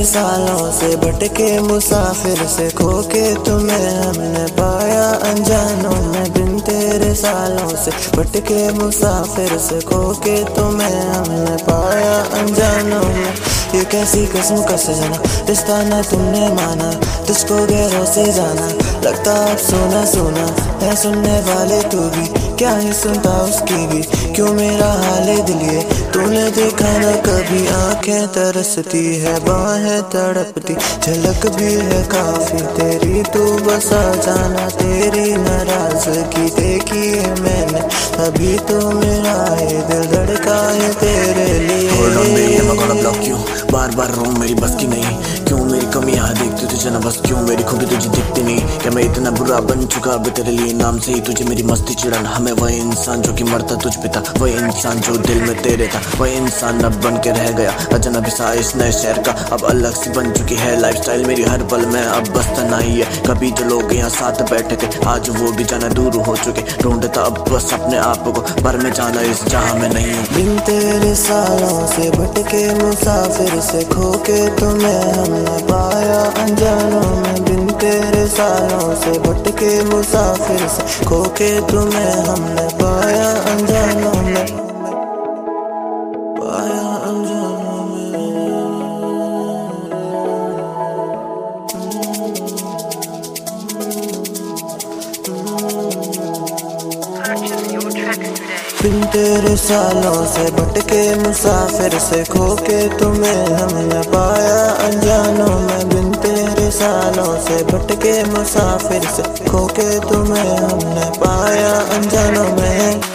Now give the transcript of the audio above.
सालों से भटके मुसाफिर से खोके तुम्हें हमने पाया अनजानों में। बिन तेरे सालों से भटके मुसाफिर से खोके तुम्हें हमने पाया अनजानों में। ये कैसी कसम का सजना रिश्ता न तुमने माना, तुझको गैरों से जाना लगता अब सोना सोना है। सुनने वाले तू भी क्या ही सुनता उसकी भी, क्यों मेरा हाल दिल ये तूने देखा न कभी। आंखें तरसती है बाहें तड़पती, झलक भी है काफी तेरी, तू बसा जाना तेरी नाराजगी देखी है मैंने, अभी तो मेरा है दिल धड़का है तेरे लिए। बार बार रो मेरी बस की नहीं, क्यों मेरी कमियां देखती तुझे न बस, क्यों मेरी खूबी तुझे दिखती नहीं। क्या मैं इतना बुरा बन चुका अब तेरे लिए, नाम से ही तुझे मेरी मस्ती चिड़न। हमें वही इंसान जो कि मरता तुझ पे था, वही इंसान जो दिल में तेरे था, वही इंसान अब बन के रह गया अजनबी सा इस नए शहर का। अब अलग सी बन चुकी है लाइफस्टाइल मेरी हर पल में अब बस तन्हाई है। कभी जो लोग यहाँ साथ बैठे थे आज वो भी जाना दूर हो चुके, ढूंढता अब बस अपने आप को पर मैं जाना इस जहां में नहीं हूँ। बिन तेरे सालों से भटके मुसाफिर से खोके तुम्हें हमने पाया अनजानों में। बिन तेरे सालों से भटके मुसाफिर से खोके तुम्हें हमने पाया अनजानों में, पाया अनजानों में। बिन तेरे सालों से भटके मुसाफिर से खोके तुम्हें हमने पाया अनजानों में। बिन तेरे सालों से भटके मुसाफिर से खोके तुम्हें हमने पाया अनजानों में।